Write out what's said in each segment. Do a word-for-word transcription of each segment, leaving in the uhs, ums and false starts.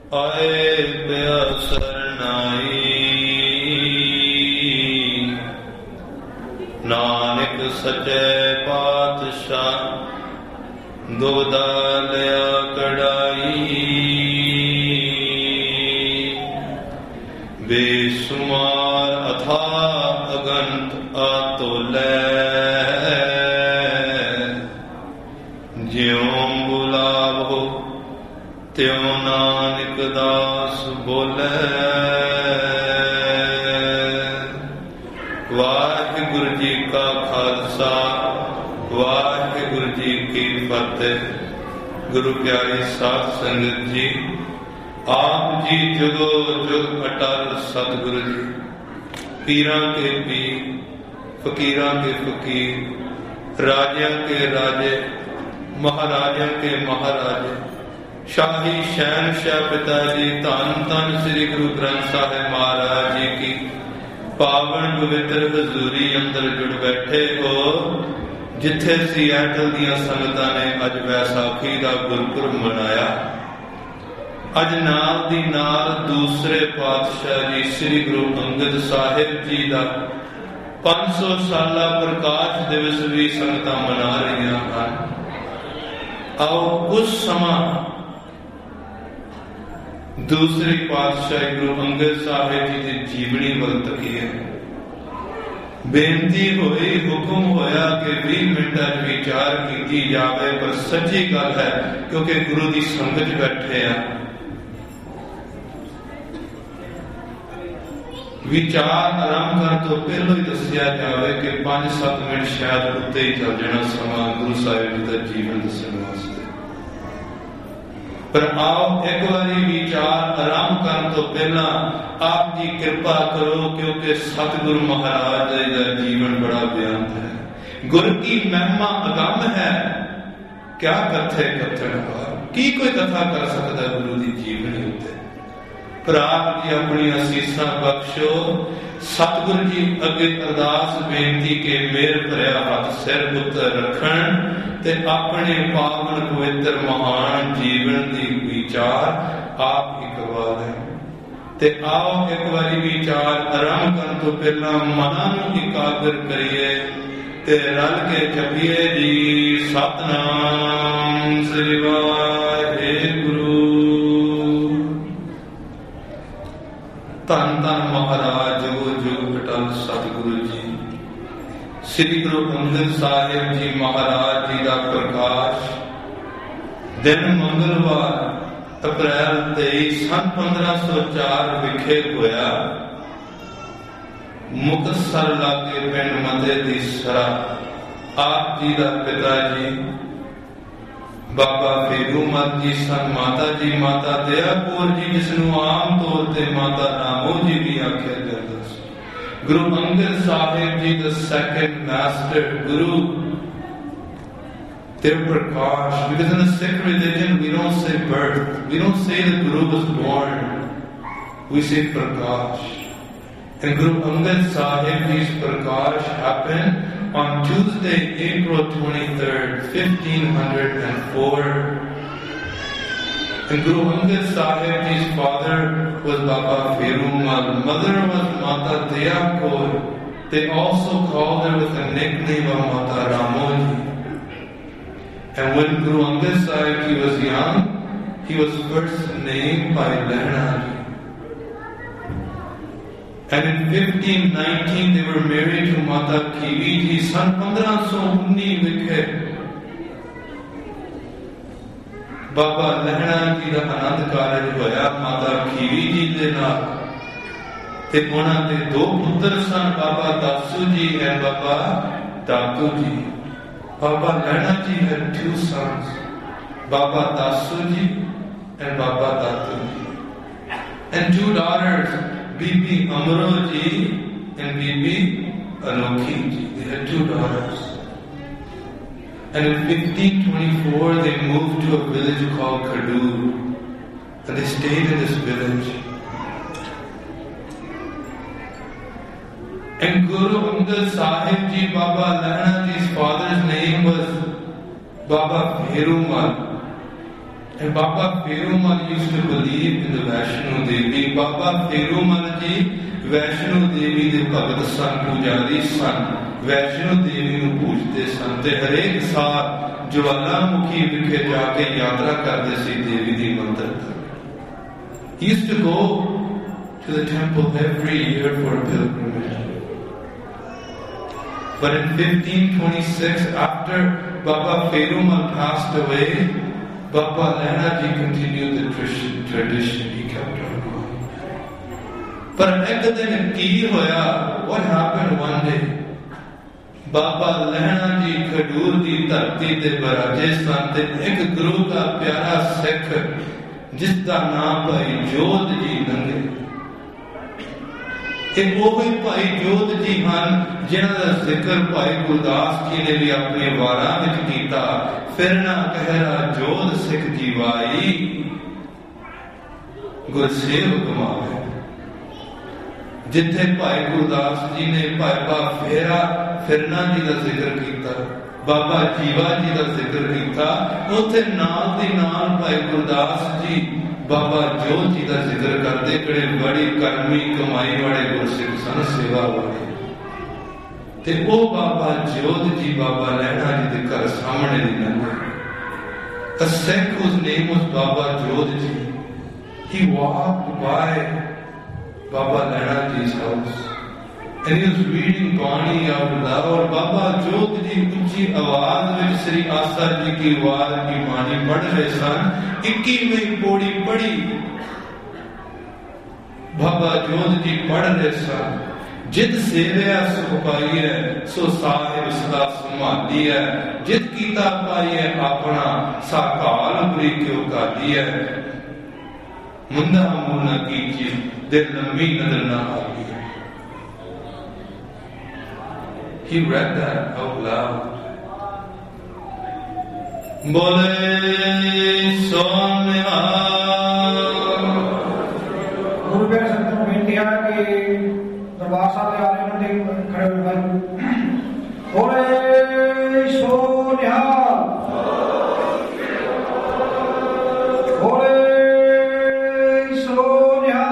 ਆਏ ਪਿਆ ਸਰਨਾਈ, ਨਾਨਕ ਸੱਚੇ ਪਾਤਸ਼ਾਹ ਦੁਬਦਾ ਲਿਆ ਕੜਾਈ। ਬੇਸ਼ੁਮਾਰ ਅਥਾ ਅਗੰਤ ਆਤੋਲੈ, ਜਿਉ ਬੁਲਾਵੋ ਤਿਉ ਨਾਨਕ ਦਾਸ ਬੋਲੇ। ਵਾਹਿਗੁਰੂ ਜੀ ਕਾ ਖਾਲਸਾ, ਵਾਹਿਗੁਰੂ ਜੀ ਕੀ ਫਤਿਹ। ਗੁਰੂ ਪਿਆਰੀ ਸਾਧ ਸੰਗਤ ਜੀ, ਆਪ ਜੀ ਜੁਗੋ ਜੁਗ ਅਟਲ ਸਤਿਗੁਰੂ ਜੀ, ਪੀਰਾਂ ਕੇ ਪੀਰ, ਫਕੀਰਾਂ ਕੇ ਫਕੀਰ, ਰਾਜਿਆਂ ਕੇ ਰਾਜੇ, ਮਹਾਰਾਜਿਆਂ ਕੇ ਮਹਾਰਾਜੇ, ਸ਼ਾਹੀ ਸ਼ਹਿਨशाह ਪਿਤਾ ਜੀ, ਧੰਨ ਧੰਨ ਸ੍ਰੀ ਗੁਰੂ ਗ੍ਰੰਥ ਸਾਹਿਬ ਮਹਾਰਾਜ ਜੀ ਕੀ ਪਾਵਨ ਪਵਿੱਤਰ ਹਜ਼ੂਰੀ ਅੰਦਰ ਜੁੜ ਬੈਠੇ ਹੋ। ਜਿੱਥੇ ਸੀਐਟਲ ਦੀਆਂ ਸੰਗਤਾਂ ਨੇ ਅੱਜ ਵੈਸਾਖੀ ਦਾ ਗੁਰਪੁਰਬ ਮਨਾਇਆ, ਅੱਜ ਨਾਲ ਦੀ ਨਾਲ ਦੂਸਰੇ ਪਾਤਸ਼ਾਹ ਜੀ ਸ੍ਰੀ ਗੁਰੂ ਅੰਗਦ ਸਾਹਿਬ ਜੀ ਦਾ ਪੰਜ ਸੌ ਸਾਲਾ ਪ੍ਰਕਾਸ਼ ਦਿਵਸ ਵੀ ਸੰਗਤਾਂ ਮਨਾ ਰਹੀਆਂ ਹਨ। ਆਓ ਉਸ ਸਮਾਂ ਦੂਸਰੀ ਪਾਤਸ਼ਾਹ ਗੁਰੂ ਅੰਗਦ ਸਾਹਿਬ ਜੀ ਦੀ ਜੀਵਨੀ ਵੱਲ ਤੱਕੀਏ। ਬੇਨਤੀ ਹੋਈ, ਹੁਕਮ ਹੋਇਆ ਕਿ ਵੀਹ ਮਿੰਟਾਂ ਚ ਵਿਚਾਰ ਕੀਤੀ ਜਾਵੇ, ਪਰ ਸੱਚੀ ਗੱਲ ਹੈ ਕਿਉਂਕਿ ਗੁਰੂ ਦੀ ਸੰਗਤ ਬੈਠੇ ਆ, ਵਿਚਾਰ ਆਰੰਭ ਕਰਨ ਤੋਂ ਪਹਿਲਾਂ ਹੀ ਦੱਸਿਆ ਜਾਵੇ ਕਿ ਪੰਜ ਸੱਤ ਮਿੰਟ ਸ਼ਾਇਦ ਉੱਤੇ ਹੀ ਚੱਲ ਜਾਣਾ ਸਮਾਂ ਗੁਰੂ ਸਾਹਿਬ ਜੀ ਦਾ ਜੀਵਨ ਦੱਸਣ ਵਾਸਤੇ। ਪਰ ਆਓ ਇੱਕ ਵਾਰੀ ਵਿਚਾਰ ਆਰੰਭ ਕਰਨ ਤੋਂ ਪਹਿਲਾਂ ਆਪ ਜੀ ਕਿਰਪਾ ਕਰੋ, ਕਿਉਂਕਿ ਸਤਿਗੁਰੂ ਮਹਾਰਾਜ ਜੀ ਦਾ ਜੀਵਨ ਬੜਾ ਬੇਅੰਤ ਹੈ। ਗੁਰ ਕੀ ਮਹਿਮਾ ਅਗੰਮ ਹੈ, ਕਿਆ ਕਥੇ ਕਥਨ ਹਾਰ। ਕੀ ਕੋਈ ਕਥਾ ਕਰ ਸਕਦਾ ਗੁਰੂ ਦੀ ਜੀਵਨੀ ਉੱਤੇ? ਪਰ ਆਪ ਜੀ ਆਪਣੀਆਂ ਅਸੀਸਾਂ ਬਖਸ਼ੋ। ਸਤਿਗੁਰੂ ਜੀ ਅੱਗੇ ਅਰਦਾਸ ਬੇਨਤੀ ਕਿ ਮੇਰ ਭਰਿਆ ਹੱਥ ਸਿਰ ਉੱਤੇ ਰੱਖਣ ਤੇ ਆਪਣੇ ਪਾਵਨ ਪਵਿੱਤਰ ਮਹਾਨ ਜੀਵਨ ਦੀ ਵਿਚਾਰ ਆਪ ਹੀ ਕਰਵਾ ਦੇਣ। ਤੇ ਆਓ ਇੱਕ ਵਾਰੀ ਵਿਚਾਰ ਆਰੰਭ ਕਰਨ ਤੋਂ ਪਹਿਲਾਂ ਮਨਾਂ ਨੂੰ ਇਕਾਗਰ ਕਰੀਏ ਤੇ ਰਲ ਕੇ ਜਪੀਏ ਜੀ ਸਤਿਨਾਮ ਸ੍ਰੀ ਵਾਹਿਗੁਰੂ। ਧੰਨ ਧੰਨ ਮਹਾਰਾਜ ਜੋ ਜੋ ਅਟਲ ਸਤਿਗੁਰੂ ਜੀ ਸ੍ਰੀ ਗੁਰੂ ਅੰਗਦ ਸਾਹਿਬ ਜੀ ਮਹਾਰਾਜ ਜੀ ਦਾ ਪ੍ਰਕਾਸ਼ ਦਿਨ ਮੰਗਲਵਾਰ ਅਪ੍ਰੈਲ ਤੇਈ ਸੰਨ ਪੰਦਰਾਂ ਸੌ ਚਾਰ ਵਿਖੇ ਹੋਇਆ। ਮੁਕਤਸਰ ਲਾਗੇ ਪਿੰਡ ਮਤੇ ਦੀ ਸਰਾ। ਆਪ ਜੀ ਦਾ ਪਿਤਾ ਜੀ ਬਾਬਾ ਫੇਰੂਮਲ ਜੀ ਸਨ, ਮਾਤਾ ਜੀ ਮਾਤਾ ਦਇਆ ਕੌਰ ਜੀ, ਜਿਸ ਨੂੰ ਆਮ ਤੌਰ ਤੇ ਮਾਤਾ ਰਾਮੋ ਜੀ ਵੀ ਆਖਿਆ ਜਾਂਦਾ ਸੀ। ਗੁਰੂ ਅੰਗਦ ਸਾਹਿਬ ਜੀ ਦਾ second master Guru their prakash, because in the Sikh religion we don't say birth, we don't say the Guru was born, we say prakash. And Guru Angad Sahib Ji's prakash happened on Tuesday, April twenty-third, fifteen oh four. And Guru Angad Sahib Ji's father was Baba Ferumal, mother was Mata Daya Kaur. They also called her with a nickname of Mata Ramoji. And when Guru Angad Sahib Ji was young, he was first named by Lehna Ji. And in fifteen nineteen they were married to Mata Khivi Ji. San ਪੰਦਰਾਂ ਸੌ ਉੱਨੀ ਵਿਖੇ ਬਾਬਾ ਲਹਿਣਾ ਜੀ ਦਾ ਆਨੰਦ ਕਾਰਜ ਹੋਇਆ ਮਾਤਾ ਖੀਵੀ ਜੀ ਦੇ ਨਾਲ। ਤੇ ਉਹਨਾਂ ਦੇ ਦੋ ਪੁੱਤਰ ਸਨ, ਬਾਬਾ ਦਾਸੂ ਜੀ ਤੇ ਬਾਬਾ ਦਾਤੂ ਜੀ। Baba Lehna Ji had two sons, Baba Dasu Ji and Baba Datu Ji, and two daughters, Bibi Amro Ji and Bibi Anokhi Ji. They had two daughters. And in fifteen twenty-four they moved to a village called Khadur, and they stayed in this village. And Guru Angad Sahib Ji, Baba Lehna Ji's father's name was Baba Ferumal. And Baba Perumal used to believe in the Vaishno Devi. Baba Perumal ji Vaishno Devi de Bhagat san, Pujari san, Vaishno Devi nu pujte san. Te harek saal Jwalamukhi vikhe jaake yatra karde si Devi di mandir tak. He used to go to the temple every year for a pilgrimage. But in fifteen twenty-six, after Baba Perumal passed away, Baba Lehna ji continued the tradition. He kept on going. But ek din ki hoya? What happened one day? Baba Lehna ji Khadur di dharti te baraje san te ek guru ka pyara sikh jisda naam Bhai Jodh ji nange. ਇਹ ਉਹੀ ਭਾਈ ਜੋਧ ਜੀ ਹਨ ਜਿਨ੍ਹਾਂ ਦਾ ਜ਼ਿਕਰ ਭਾਈ ਗੁਰਦਾਸ ਜੀ ਨੇ ਵੀ ਆਪਣੇ ਵਾਰਾਂ ਵਿੱਚ ਕੀਤਾ। ਫਿਰ ਨਾ ਕਹਿਰਾ ਜੋਧ ਸਿੱਖ ਜੀਵਾਈ ਗੁਰਸੇਵਕ ਮਾਵੇ। ਜਿੱਥੇ ਭਾਈ ਗੁਰਦਾਸ ਜੀ ਨੇ ਭਾਈ ਬਾ ਫੇਰਾ ਫਿਰਨਾ ਜੀ ਦਾ ਜ਼ਿਕਰ ਕੀਤਾ, ਬਾਬਾ ਜੀਵਾ ਜੀ ਦਾ ਜ਼ਿਕਰ ਕੀਤਾ, ਉੱਥੇ ਨਾਲ ਦੀ ਨਾਲ ਭਾਈ ਗੁਰਦਾਸ ਜੀ बाबा जोत जी का जिक्र करते कड़े बड़ी कर्मी कमाई वाले गुरसिख सन, सेवा वाले। ते वो बाबा जोत जी बाबा लहना जी के घर सामने नहीं लंघे। A Sikh whose name was Baba Jodh ji, he walked by Baba Lehna ji's house and he was reading Bani out loud. Baba Jodh ji ऊंची आवाज में श्री आस्था जी की आवाज की बानी पढ़ रहे सन। इक्कीसवीं पौड़ी पढ़ी बाबा जोध जी पढ़ रहे सन। जित सेवया सुख पाई है सो साहिब सदा संभाली है। जित कीता पाई है अपना साकाल बुरी क्यों काली है। मुंदा मूल न कीजिए दिल लंबी नजर न आती है। He read that out loud. बोले सोनिया गुरु के संतों बेनती है कि दरबार साहब आ रहे हैं खड़े हुए भाई। बोले सोनिया बोले सोनिया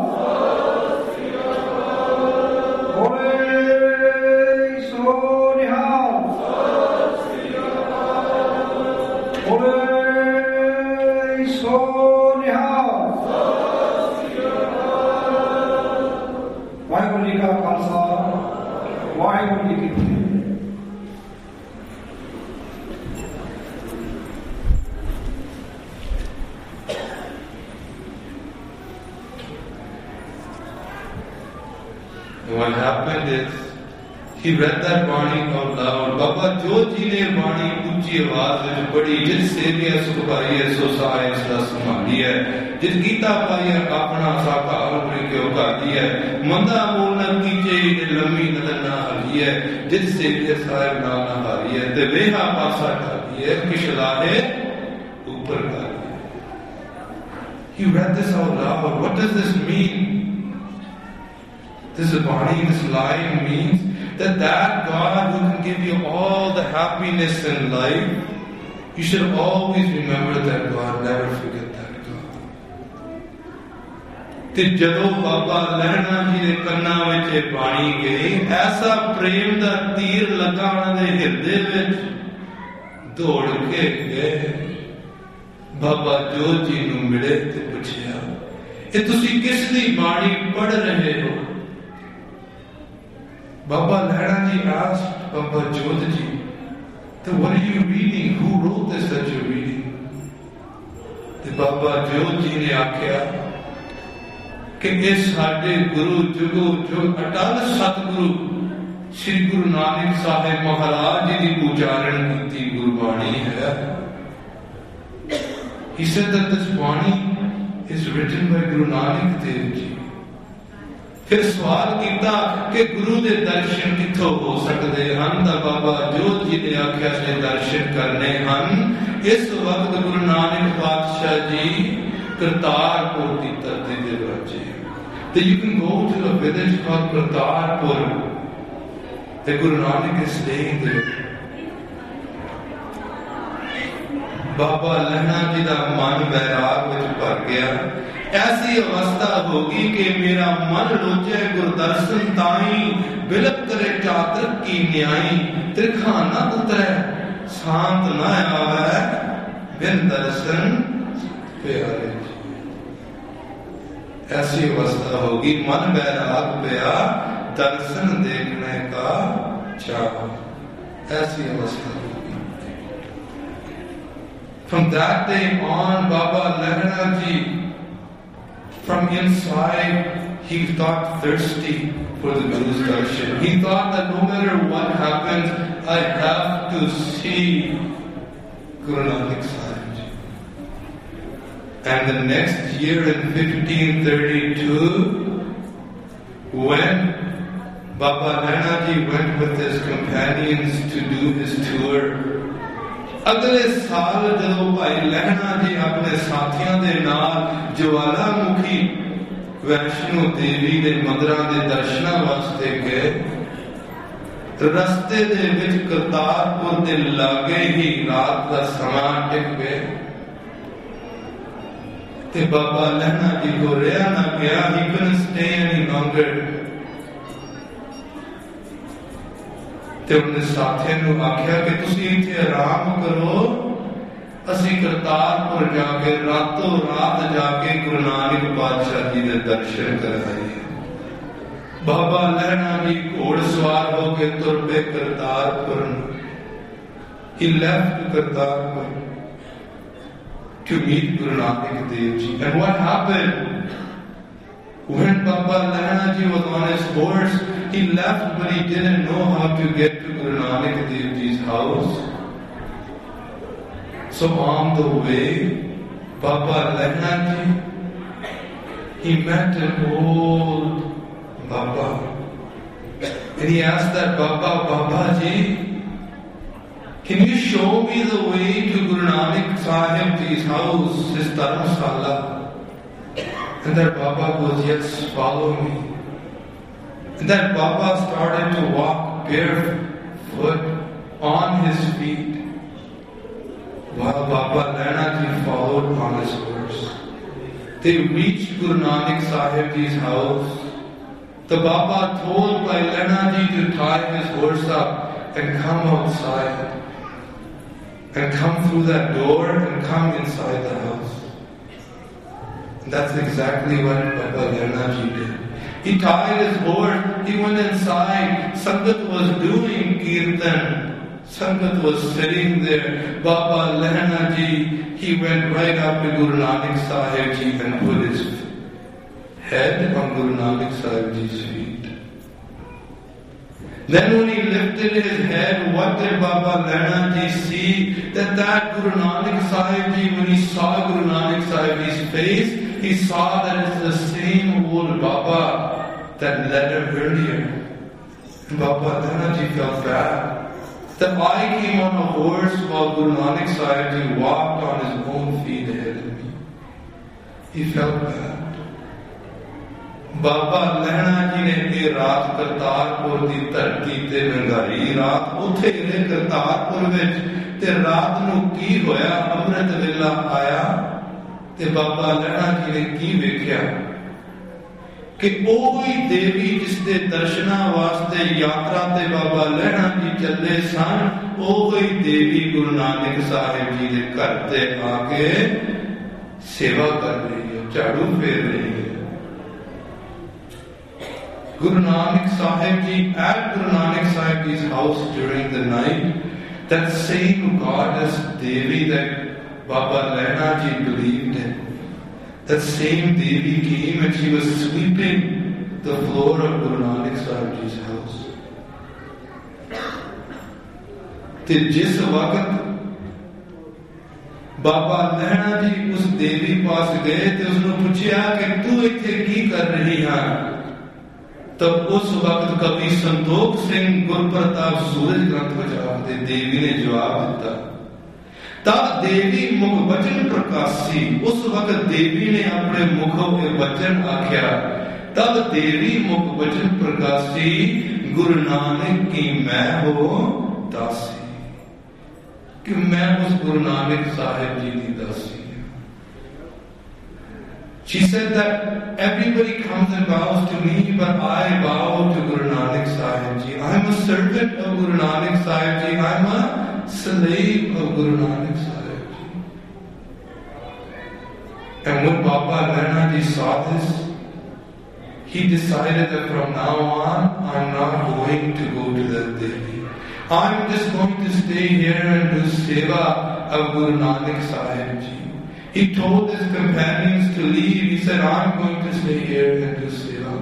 बोले सोनिया बोले सोनिया। वाहिगुरु जी का खालसा वाहिगुरु जी की फतेह। What happened is he read that Bani out loud. Baba Jodh ji ने बाणी ऊंची आवाज में पढ़ी। जिस सेविया सुख पाई है सो साहिब सदा संभाली है। जिस गीता पाई है अपना साकार बुरी क्यों काली है। मंदा मूल न कीजे लंबी नजर न हली है। जिस सेविया साहिब नाम न हारी है ते वेहा पासा ढाली है किशलाहे ऊपर काली है। He read this out loud. What does this mean? This Bani, this line means that that God who can give you all the happiness in life, you should always remember that God, never forget that God. ਤੇ ਜਦੋਂ ਬਾਬਾ ਲਹਿਣਾ ਜੀ ਦੇ ਕੰਨਾਂ ਵਿੱਚ ਬਾਣੀ ਗਈ, ਐਸਾ ਪ੍ਰੇਮ ਦਾ ਤੀਰ ਲੱਗਾ ਉਹਨਾਂ ਦੇ ਹਿਰਦੇ ਵਿੱਚ, ਦੌੜ ਕੇ ਗਏ ਬਾਬਾ ਜੋਧ ਜੀ ਨੂੰ ਮਿਲੇ ਤੇ ਪੁੱਛਿਆ, ਇਹ ਤੁਸੀਂ ਕਿਸ ਦੀ ਬਾਣੀ ਪੜ੍ਹ ਰਹੇ ਹੋ? Baba Lehna ji asked Baba Jodh ji, what are you reading? Who wrote this that you're reading? The Baba Jodh ji ne आख्या कि ये साडे गुरु जुगो जो अटल सतगुरु श्री गुरु नानक साहिब महाराज जी की उच्चारण की गुरबाणी है। He said that this Bani is written by Guru Nanak Dev ji. फिर सवाल किया कि गुरु के दर्शन किथों हो सकते हैं? तो बाबा जोध जी ने आख्या से दर्शन करने हैं इस वक्त गुरु नानक पातशाह जी करतारपुर की धरती पे बचे। So you can go to a village called Kartarpur. The Guru Nanak is staying there. बाबा लहणा जी का मन वैराग विच भर गया। ऐसी अवस्था होगी कि मेरा मन रोजे गुरदर्शन ताई, बिलक करे चातर की न्याई, त्रिखा न उतरे शांत न आवे, बिन दर्शन प्यारे। ऐसी अवस्था होगी, मन वैराग पया, दर्शन देखने का चाह, ऐसी अवस्था होगी। From that day on, Baba Lehna ji, from inside, he got thirsty for the Guru's darshan. He thought that no matter what happens, I have to see Guru Nanak Sahib ji. And the next year in fifteen thirty-two, when Baba Lehna ji went with his companions to do his tour, अगले साल जदों भाई लहणा जी अपने साथियों के नाल ज्वालामुखी वैष्णो देवी के मंदिरां दे दर्शनां वास्ते गए, रस्ते दे विच करतारपुर दे लागे ही रात का समा टिक गए ते बाबा लहणा जी को रहा ना गया। He couldn't stay any longer. ते उन्हें साथियों को आख्या कि तुसी इत्थे आराम करो, असी करतारपुर जाके रातों रात जाके गुरु नानक पातशाह जी के दर्शन कराए। बाबा लहणा जी घोड़सवार होके तुर पे Kartarpur. He left Kartarpur to meet Guru Nanak Dev Ji. And what happened? When Baba Lehna ji was on his horse, he left, but he didn't know how to get to Guru Nanak Dev Ji's house. So on the way, Baba Lehna ji, he met an old Baba. And he asked that Baba, Baba ji, can you show me the way to Guru Nanak Sahib Ji's house, his Dharamsala? And that Baba goes, yes, follow me. And that Baba started to walk barefoot on his feet, while Baba Lehna ji followed on his horse. They reached Guru Nanak Sahib Ji's house. The Baba told by Lehna ji to tie his horse up and come outside, and come through that door and come inside the house. And that's exactly what Baba Lehna ji did. He tied his horse, he went inside. Sangat was doing kirtan. Sangat was sitting there. Baba Lehna ji, he went right up to Guru Nanak Sahib ji and put his head on Guru Nanak Sahib ji's feet. Then when he lifted his head, what did Baba Lehna ji see? That that Guru Nanak Sahib ji, when he saw Guru Nanak Sahib ji's face, he saw that it's the same old Baba that led him earlier. And Baba Lehna ji felt bad. That I came on a horse while Guru Nanak Sahib ji walked on his own feet ahead of me. He felt bad. बाबा लहणा जी ने ये रात करतारपुर की धरती ते लंघाई। रात उथे रहे करतारपुर विच ते रात नूं की होया, अमृत वेला आया ते बाबा लहणा जी ने की वेख्या कि ओही देवी जिसके दर्शना वास्ते यात्रा ते बाबा लहणा जी चले सन, ओही देवी गुरु नानक साहिब जी के घर ते आके सेवा कर रही है, झाड़ू फेर रही है। Guru Nanak Sahib Ji, at Guru Nanak Sahib Ji's house during the night, that same goddess Devi that Baba Lehna Ji believed in, that same Devi came and she was sweeping the floor of Guru Nanak Sahib Ji's house. ते जिस वक्त बाबा लहणा जी उस देवी पास गए थे, उसने पूछा कि तू इत्थे की कर रही है? तब उस वक्त कवि संतोख सिंह गुरप्रताप सूरज ग्रंथ बजाव दे देवी ने जवाब दिता। तब देवी मुख वचन प्रकाशी, उस वक्त देवी ने अपने मुखों के वचन आख्या। तब देवी मुख वचन प्रकाशी, गुरु नानक की मैं हो दासी। कि मैं उस गुरु नानक साहिब जी की दासी हूं. She said that everybody comes and bows to me, but I bow to Guru Nanak Sahib Ji. I'm a servant of Guru Nanak Sahib Ji. I'm a slave of Guru Nanak Sahib Ji. And when Baba Lehna Ji saw this, he decided that from now on, I'm not going to go to the Delhi. I'm just going to stay here and do seva of Guru Nanak Sahib Ji. He told his companions to leave. He said, I'm going to stay here and do seva.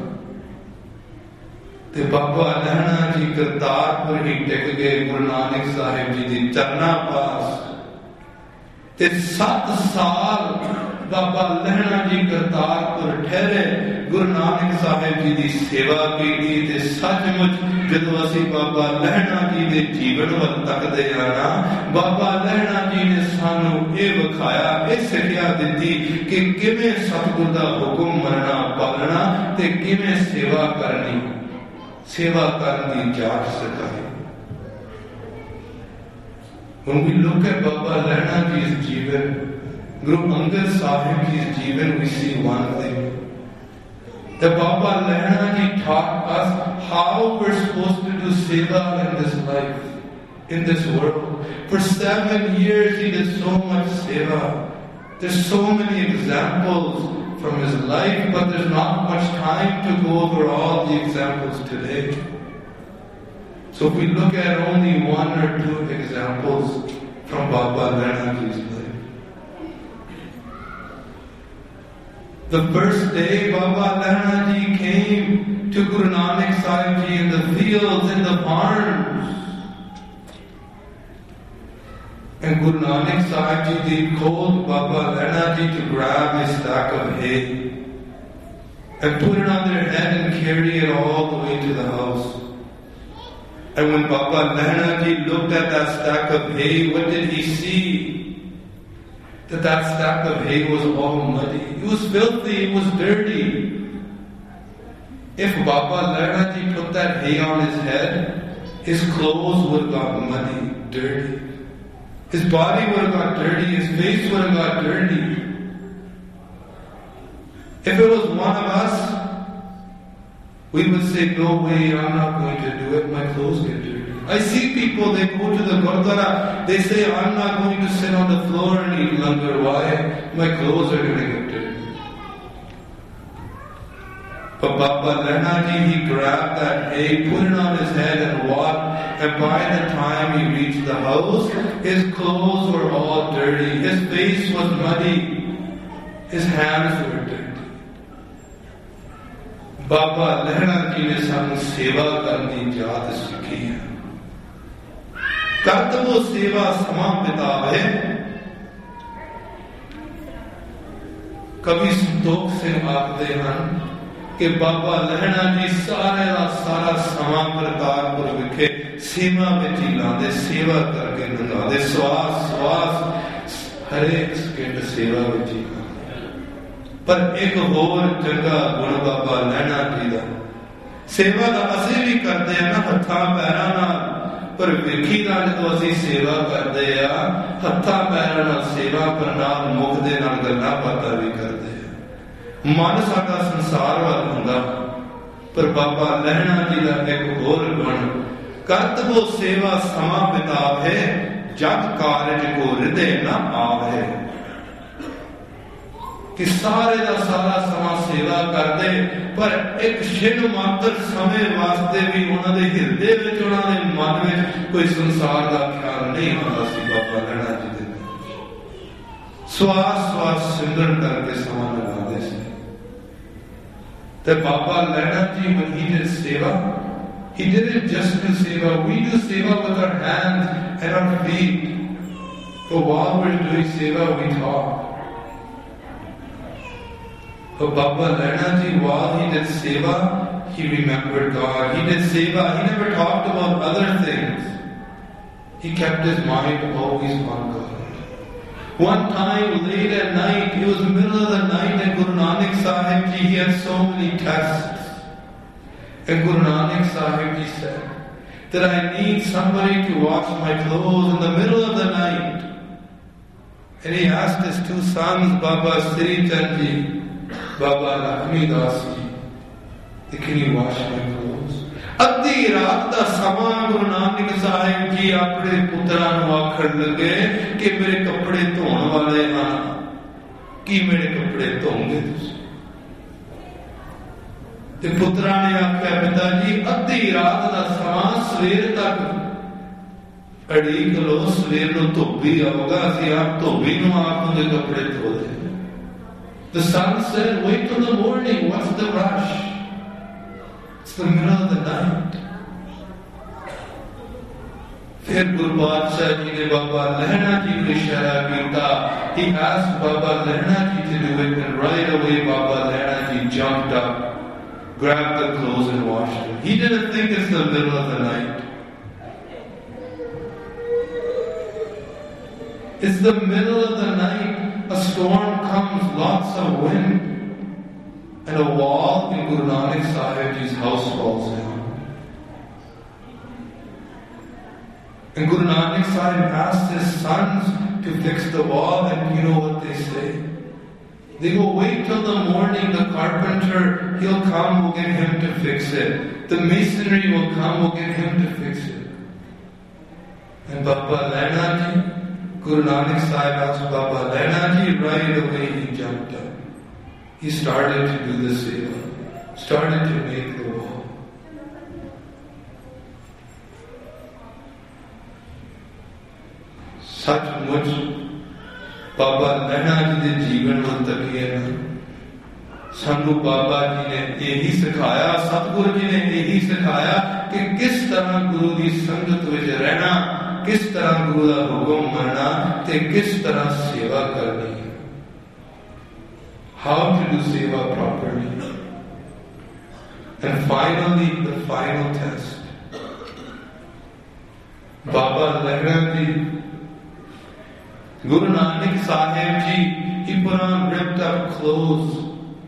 ਤੇ ਬਾਬਾ ਲਹਿਣਾ ਜੀ ਕਰਤਾਰਪੁਰ ਹੀ ਟਿਕ ਗਏ ਗੁਰੂ ਨਾਨਕ ਸਾਹਿਬ ਜੀ ਦੇ ਚਰਨਾਂ ਪਾਸ. ਤੇ ਸੱਤ ਸਾਲ ਬਾਬਾ ਲਹਿਣਾ ਜੀ ਕਰਤਾਰਪੁਰ ਠਹਿਰੇ, ਗੁਰੂ ਨਾਨਕ ਸਾਹਿਬ ਜੀ ਦੀ ਸੇਵਾ ਕੀਤੀ. ਤੇ ਸੱਚਮੁੱਚ ਜਦੋਂ ਅਸੀਂ ਬਾਬਾ ਲਹਿਣਾ ਜੀ ਦੇ ਜੀਵਨ ਵੱਲ ਤੱਕਦੇ ਹਾਂ ਨਾ, ਬਾਬਾ ਲਹਿਣਾ ਜੀ ਨੇ ਸਾਨੂੰ ਇਹ ਵਿਖਾਇਆ, ਇਹ ਸਿੱਖਿਆ ਦਿੱਤੀ ਕਿ ਕਿਵੇਂ ਸਤਿਗੁਰ ਦਾ ਹੁਕਮ ਮੰਨਣਾ ਪਾਲਣਾ ਤੇ ਕਿਵੇਂ ਸੇਵਾ ਕਰਨੀ, ਸੇਵਾ ਕਰਨ ਦੀ ਜਾਚ ਸਿਖਾਈ. When we look at Baba Lehna Ji's Jivan, Guru Angad Sahib Ji's Jivan, we see one thing. That Baba Lehna Ji taught us how we're supposed to do seva in this life, in this world. For seven years he did so much seva. There's so many examples from his life, but there's not much time to go over all the examples today. So if we look at only one or two examples from Baba Lehna Ji's life. The first day Baba Lehna Ji came to Guru Nanak Sahib Ji in the fields, in the barns. And Guru Nanak Sahib Ji told Baba Lehna Ji to grab a stack of hay and put it on their head and carry it all the way to the house. And when Baba Lehna Ji looked at that stack of hay, what did he see? That that stack of hay was all muddy. It was filthy, it was dirty. If Baba Lehna Ji put that hay on his head, his clothes would have got muddy, dirty. His body would have got dirty, his face would have got dirty. If it was one of us, we would say, no way, I'm not going to do it, my clothes get dirty. I see people, they go to the Gurdwara, they say, I'm not going to sit on the floor and eat langar. Why? My clothes are going to get dirty. But Baba Lehna Ji, he grabbed that hay, put it on his head and walked, and by the time he reached the house, his clothes were all dirty, his face was muddy, his hands were dirty. Baba Lehna Ji ne sanu seva karni jaat sikhi hai. Kartavo seva sama bitave. Kabhi Santokh Singh akhde han कि बाबा लहना जी सारे का सारा समा करतारपुर विखे सेवा में ही लाते, सेवा करके लंघाते, श्वास श्वास हरेक सेकंड सेवा में ही लाते. पर एक होर चंगा गुण बाबा लहना जी का, सेवा का असी भी करते हैं ना हथा पैरा नाल, पर विखी का जो असी सेवा करते हैं हथा पैरा नाल सेवा करना, मुख दे नाल गल्लां बातां भी करते हैं. मन साडा संसार वाल हुंदा, पर बाबा लहना जी का एक होर गुण, करतबो सेवा समा बितावे, जग कारज को हृदय न आवे. कि सारे का सारा समा सेवा करते, पर एक छिन मात्र समय वास्ते भी उन्होंने हृदय विच, उन्होंने मन में कोई संसार का ख्याल नहीं आता सी. बाबा लहना जी दे श्वास श्वास सिमरन करके समा लगाते सी. The Baba Lehna Ji, when he did seva, he didn't just do seva. We do seva with our hands and our feet. But while we're doing seva, we talk. But Baba Lehna Ji, while he did seva, he remembered God. He did seva. He never talked about other things. He kept his mind always on God. One time, late at night, it was the middle of the night, and Guru Nanak Sahib Ji, he had so many tests. And Guru Nanak Sahib Ji said, that I need somebody to wash my clothes in the middle of the night. And he asked his two sons, Baba Sri Chandji, Baba Lakshmi Das ji, can you wash my clothes? Adhi raat da sama Guru Nanak Sahib ji apne putra nu aakhਣ lage कि मेरे कपड़े धोने वाले हैं, कि मेरे कपड़े धोंगे तुसी? ते पुत्रा ने आख्या पिताजी अद्धी रात का समा सवेर तक अड़ीक लो, सवेर को धोबी आऊगा, असि आप धोबी नूं आप उहदे कपड़े धो दे. The son said, wait till the morning, what's the rush? It's the middle of the night. फिर गुरु बादशाह जी ने बाबा लहना जी को इशारा किया. He asked Baba Lehna ji to do it, and right away Baba Lehna ji jumped up, grabbed the clothes and washed them. He didn't think it's the middle of the night. It's the middle of the night. A storm comes, lots of wind, and a wall in Guru Nanak Sahib Ji's house falls down. And Guru Nanak Sahib asked his sons to fix the wall, and you know what they say? They go, wait till the morning, the carpenter, he'll come, we'll get him to fix it. The masonry will come, we'll get him to fix it. And Baba Lehna ji, Guru Nanak Sahib asked Baba Lehna ji, right away he jumped up. He started to do the seva, started to make the wall. सचमुच बाबा लहना जी के जीवन में तकिए सानू बाबा जी ने यही सिखाया, सतगुरु जी ने यही सिखाया कि किस तरह गुरु की संगत विच रहना, किस तरह गुरु का हुक्म मनना ते किस तरह सेवा करनी. How to do seva properly. And finally, the final test. Baba Lehna ji, Guru Nanak Sahib Ji, he put on ripped up clothes.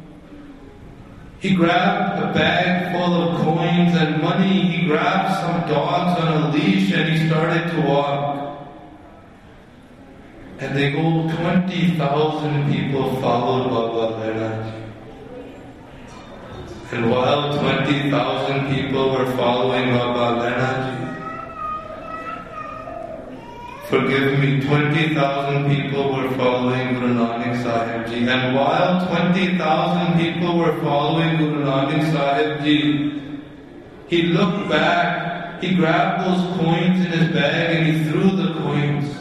He grabbed a bag full of coins and money. He grabbed some dogs on a leash and he started to walk. And they go, twenty thousand people followed Baba Lehna Ji. And while twenty thousand people were following Baba Lehna Ji, forgive me, twenty thousand people were following Guru Nanak Sahib Ji. And while twenty thousand people were following Guru Nanak Sahib Ji, he looked back, he grabbed those coins in his bag and he threw the coins.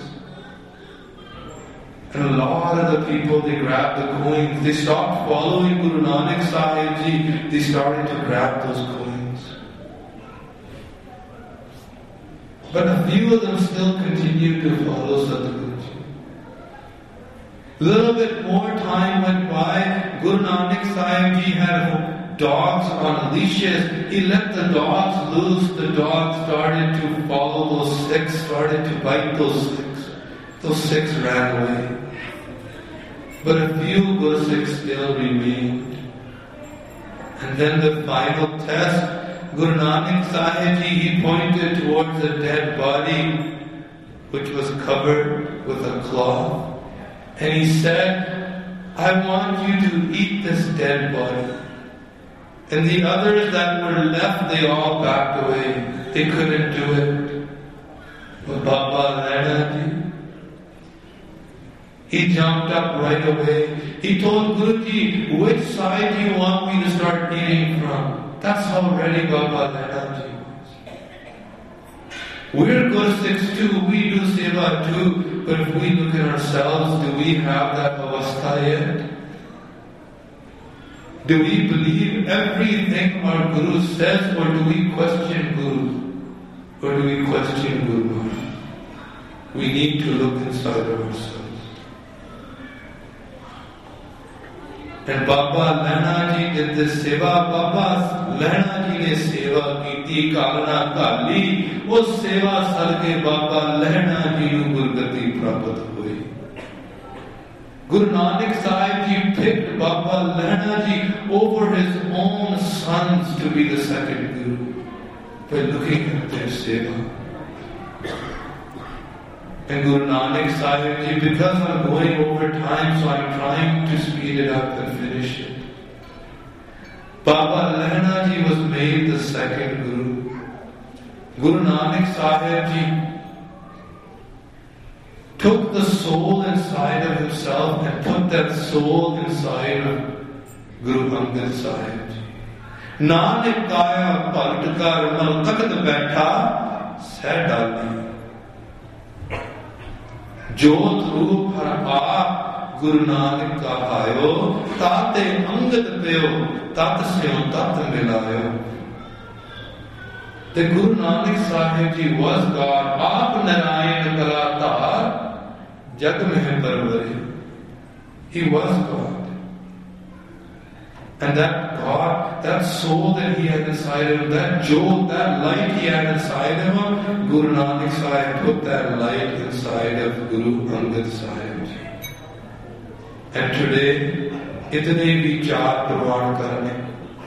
And a lot of the people, they grabbed the coins. They stopped following Guru Nanak Sahib Ji. They started to grab those coins. But a few of them still continued to follow Sadhguru Ji. A little bit more time went by. Guru Nanak Sahib Ji had dogs on leashes. He let the dogs loose. The dogs started to follow those six, started to bite those six. Those six ran away. But a few Guru Sikhs still remained. And then the final test, Guru Nanak Sahib Ji, he pointed towards a dead body which was covered with a cloth. And he said, I want you to eat this dead body. And the others that were left, they all backed away. They couldn't do it. But Baba Lehna Ji, he jumped up right away. He told Guruji, which side do you want me to start eating from? That's how ready Baba Lehna Ji was. We're Guru Sikhs too, we do seva too, but if we look at ourselves, do we have that avastha yet? Do we believe everything our Guru says, or do we question Guru? Or do we question Guru? We need to look inside of ourselves. And Baba Lehna Ji did this seva. Baba Lehna Ji ne seva kiti, kalna kali. Wo seva sadke Baba Lehna Ji nu gurgati prapat hui. Guru Nanak Sahib Ji picked Baba Lehna Ji over his own sons to be the second Guru. by looking at their seva. And Guru Nanak Sahib Ji, because I'm going over time, so I'm trying to speed it up and finish it. Baba Lehna Ji was made the second Guru. Guru Nanak Sahib Ji took the soul inside of himself and put that soul inside of Guru Angad Sahib Ji. Nanak kaya bhakt kar mal takht baitha seh dali. Jot roop har aap Guru Nanak kahayo, tate angad peo, tat syo tat milayo. The Guru Nanak Sahib Ji was God, aap Narayan Kalatar, Jag mein parvari. He was God. And that God, that soul that he had inside of him, that jewel, that light he had inside of him, Guru Nanak Sahib put that light inside of Guru Angad Sahib Ji. And today, itne vichar pravan karne.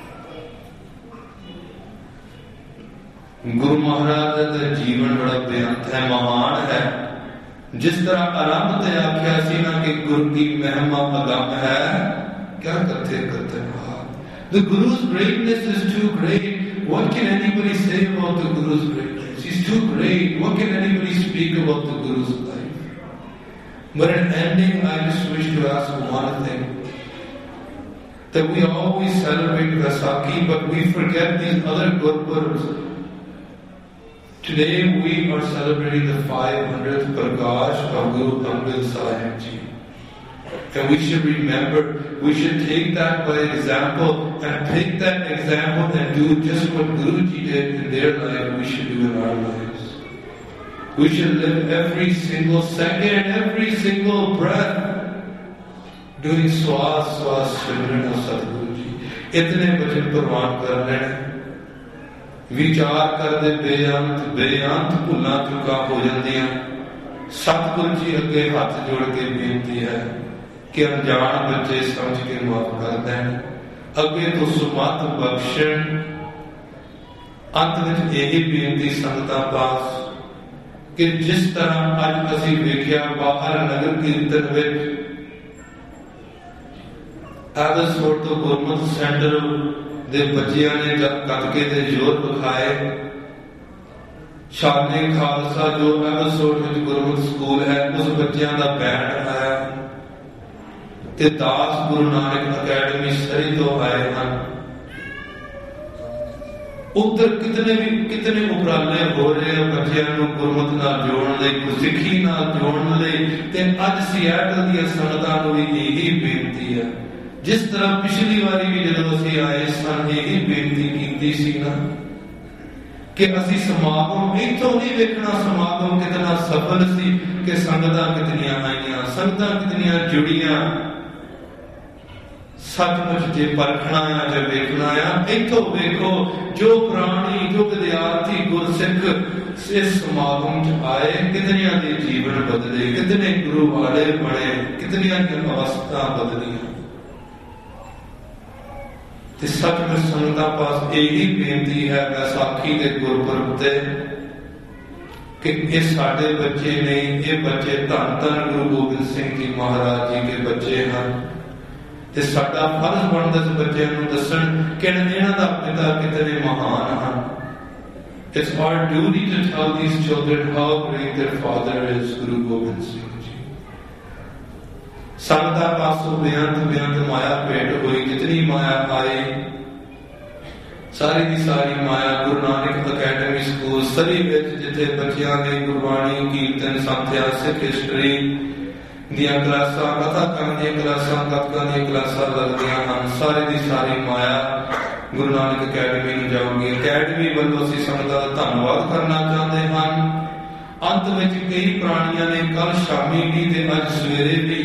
Guru Maharaj da jeevan bada beyant hai, mahan hai. जिस तरह आरंभ ते आख्या सी ना कि गुरु की महिमा अगम है, क्या कथे कथे भाव. The Guru's greatness is too great. What can anybody say about the Guru's greatness? He's too great. What can anybody speak about the Guru's life? But in ending, I just wish to ask one thing. That we always celebrate Vaisakhi, but we forget these other Gurpurvs. Today we are celebrating the five hundredth Prakash of Guru Angad Sahib Ji. And we should remember, we should take that by example and take that example and do just what Guruji did in their life, we should do in our lives. We should live every single second, every single breath doing Swas Swas Simran of Sadguru Ji. Itne bhajan parwan kar lene. विचार करते बेअंत बेअंत भुलां चुका हो जांदियां. सतगुरु जी अगे हाथ जोड़ के बेनती है कि अनजान बच्चे समझ के माफ कर दें, अगे तो सुमत बख्शण. अंत विच यही बेनती संगतां पास कि जिस तरह अज असीं वेखिया बाहर नगर कीर्तन विच एवसफोर्ड तो गुरमत सेंटर ਦੇ ਬੱਚਿਆਂ ਨੇ ਕਤਕੇ ਦੇ ਜ਼ੋਰ ਵਿਖਾਏ. ਸ਼ਾਨੇ ਖਾਲਸਾ ਜੋ ਐਵਸਫੋਰਡ ਵਿੱਚ ਗੁਰਮਤਿ ਸਕੂਲ ਹੈ, ਉਸ ਬੱਚਿਆਂ ਦਾ ਬੈਂਡ ਆਇਆ ਤੇ ਦਾਸ ਗੁਰੂ ਨਾਨਕ ਅਕੈਡਮੀ ਸਰੀ ਤੋਂ ਆਏ ਹਨ. ਉਧਰ ਕਿਤਨੇ ਵੀ ਕਿਤਨੇ ਉਪਰਾਲੇ ਹੋ ਰਹੇ ਆ ਬੱਚਿਆਂ ਨੂੰ ਗੁਰਮਤਿ ਨਾਲ ਜੋੜਨ ਲਈ, ਗੁਰਸਿੱਖੀ ਨਾਲ ਜੋੜਨ ਲਈ. ਤੇ ਅੱਜ ਸਿਆਟਲ ਦੀਆਂ ਸੰਗਤਾਂ ਨੂੰ ਵੀ ਇਹੀ ਬੇਨਤੀ ਹੈ. जिस तरह पिछली बारी भी जदों असीं आए सन यही बेनती कीती सी ना कि असीं समागम इत्थों नहीं वेखना समागम कितना सफल सी कि संगतां कितनियां आईयां, संगतां कितनियां जुड़ियां. सचमुच जे परखना आ जे वेखना आ इत्थों वेखो जो प्राणी जो विद्यार्थी गुरसिख इस समागम च आए, कितनियां दे जीवन बदले, कितने गुरु वाले बने, कितनियां दी अवस्था बदलियां. ਤੇ ਸੱਚਮੁੱਚ ਸੰਗਤਾਂ ਪਾਸ ਇਹੀ ਬੇਨਤੀ ਹੈ ਵਿਸਾਖੀ ਦੇ ਗੁਰਪੁਰਬ ਤੇ ਕਿ ਇਹ ਸਾਡੇ ਬੱਚੇ ਨੇ, ਇਹ ਬੱਚੇ ਧੰਨ ਧੰਨ ਗੁਰੂ ਗੋਬਿੰਦ ਸਿੰਘ ਜੀ ਮਹਾਰਾਜ ਜੀ ਦੇ ਬੱਚੇ ਹਨ. ਤੇ ਸਾਡਾ ਫਰਜ਼ ਬਣਦਾ ਇਸ ਬੱਚਿਆਂ ਨੂੰ ਦੱਸਣ ਕਿ ਇਹਨਾਂ ਦਾ ਪਿਤਾ ਕਿਤਨੇ ਮਹਾਨ ਹਨ. It's our duty to tell these children how great their father is, Guru Gobind Singh. संगता पासों बेअंत बेअंत माया भेंट हुई. जितनी माया आई सारी की सारी माया गुरु नानक अकैडमी स्कूल सरी विच जिथे बच्चियां ने गुरबाणी कीर्तन संथ्या सिख हिस्टरी दियां क्लासां कथा करन दियां क्लासां कथकां दियां क्लासां लगदियां हन. सारी की सारी माया गुरु नानक अकैडमी नूं जाऊगी. अकैडमी वल्लों असीं संगतां दा धन्नवाद करना चाहते हैं. अंत विच कई प्राणियां ने कल शामी भी ते अज सवेरे भी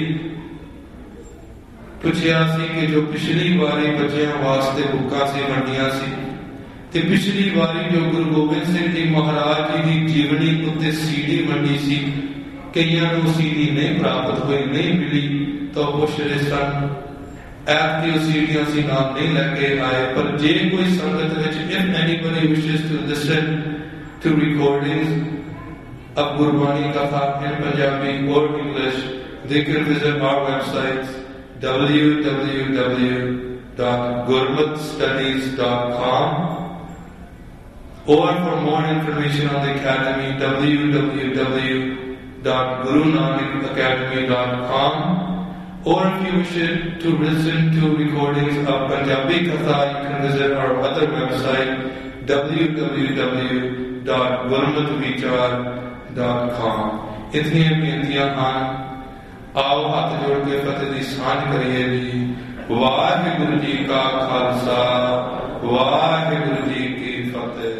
ਪੁੱਛਿਆ ਸੀ ਕਿ ਜੋ ਪਿਛਲੀ ਵਾਰੀ ਬੱਚਿਆਂ ਵਾਸਤੇ ਬੁੱਕਾਂ ਸੀ ਵੰਡੀਆਂ ਸੀ ਤੇ ਪਿਛਲੀ ਵਾਰੀ ਜੋ ਗੁਰੂ ਗੋਬਿੰਦ ਸਿੰਘ ਜੀ ਮਹਾਰਾਜ ਜੀ ਦੀ ਜੀਵਨੀ ਉੱਤੇ ਸੀਡੀ ਵੰਡੀ ਸੀ, ਕਈਆਂ ਨੂੰ ਸੀਡੀ ਨਹੀਂ ਪ੍ਰਾਪਤ ਹੋਈ, ਨਹੀਂ ਮਿਲੀ, ਤਾਂ ਪੁੱਛ ਰਹੇ ਸਨ ਐਪੀ ਸੀਡੀਆਂ ਅਸੀਂ ਨਾਮ ਨਹੀਂ ਲੈ ਕੇ ਆਏ, ਪਰ ਜੇ ਕੋਈ ਸੰਗਤ ਵਿੱਚ if anybody wishes to listen to recordings of Gurbani Katha in Punjabi or English, they can visit our website w w w dot gurmat studies dot com, or for more information on the Academy, w w w dot guru nanak academy dot com, or if you wish to listen to recordings of Punjabi Katha, you can visit our other website w w w dot gurmat vichar dot com. इतनी बेनतियां हैं, आओ हाथ जोड़ के फतेह दी सांझ करिए जी। वाहिगुरु जी का खालसा, वाहिगुरु जी की फतेह।